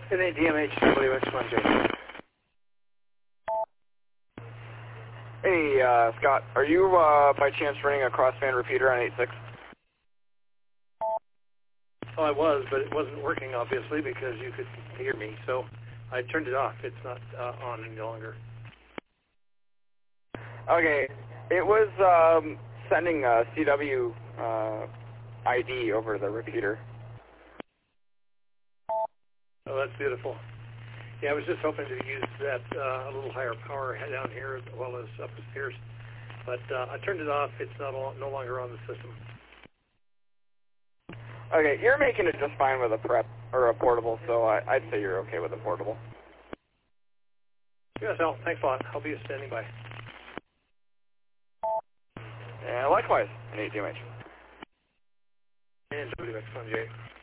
NA DMH WX1J. Hey, Scott, are you by chance running a crossband repeater on 8.6? Oh, I was, but it wasn't working, obviously, because you could hear me. So I turned it off. It's not on any longer. Okay, it was sending a CW ID over the repeater. Oh, that's beautiful. Yeah, I was just hoping to use that a little higher power down here as well as up the stairs. But I turned it off. It's no longer on the system. Okay, you're making it just fine with a prep or a portable, so I'd say you're okay with a portable. Yes, Al. Thanks a lot. I'll be standing by. And likewise, NA DMH. And WX1J.